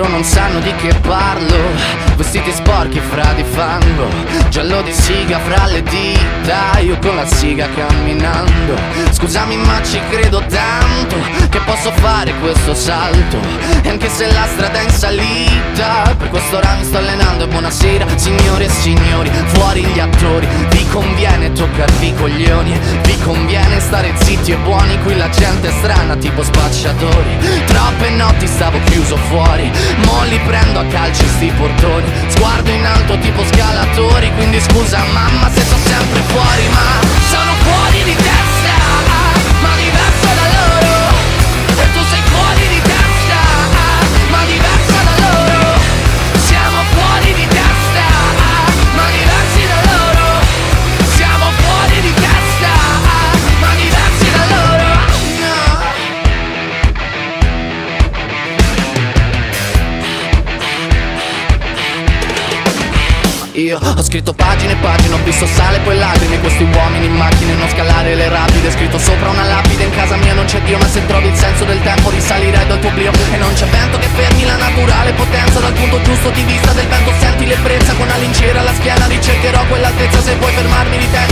loro non sanno di che parlo. Vestiti sporchi fra di fango, giallo di siga fra le dita, io con la siga camminando. Scusami ma ci credo tanto che posso fare questo salto, e anche se la strada è in salita, per quest'ora mi sto allenando. E buonasera signore e signori, fuori gli attori. Vi conviene toccarvi i coglioni, vi conviene stare zitti e buoni, qui la gente è strana tipo spacciatori. Troppe notti stavo chiuso fuori, mo li prendo a calci sti portoni. Sguardo in alto tipo scalatori, quindi scusa mamma se sto sempre fuori, ma sono fuori di testa, ma diverso da loro. E tu sei fuori di testa, ma diverso da loro. Siamo fuori di testa, ma diversi da loro. Siamo fuori di testa, ma diversi da loro. Io ho scritto pagine e pagine, ho visto sale poi lacrime, questi uomini in macchine, non scalare le rapide. Scritto sopra una lapide, in casa mia non c'è Dio, ma se trovi il senso del tempo risalirai dal tuo oblio. E non c'è vento che fermi la naturale potenza, dal punto giusto di vista del vento senti l'ebbrezza. Con la lincera alla schiena ricercherò quell'altezza, se vuoi fermarmi di te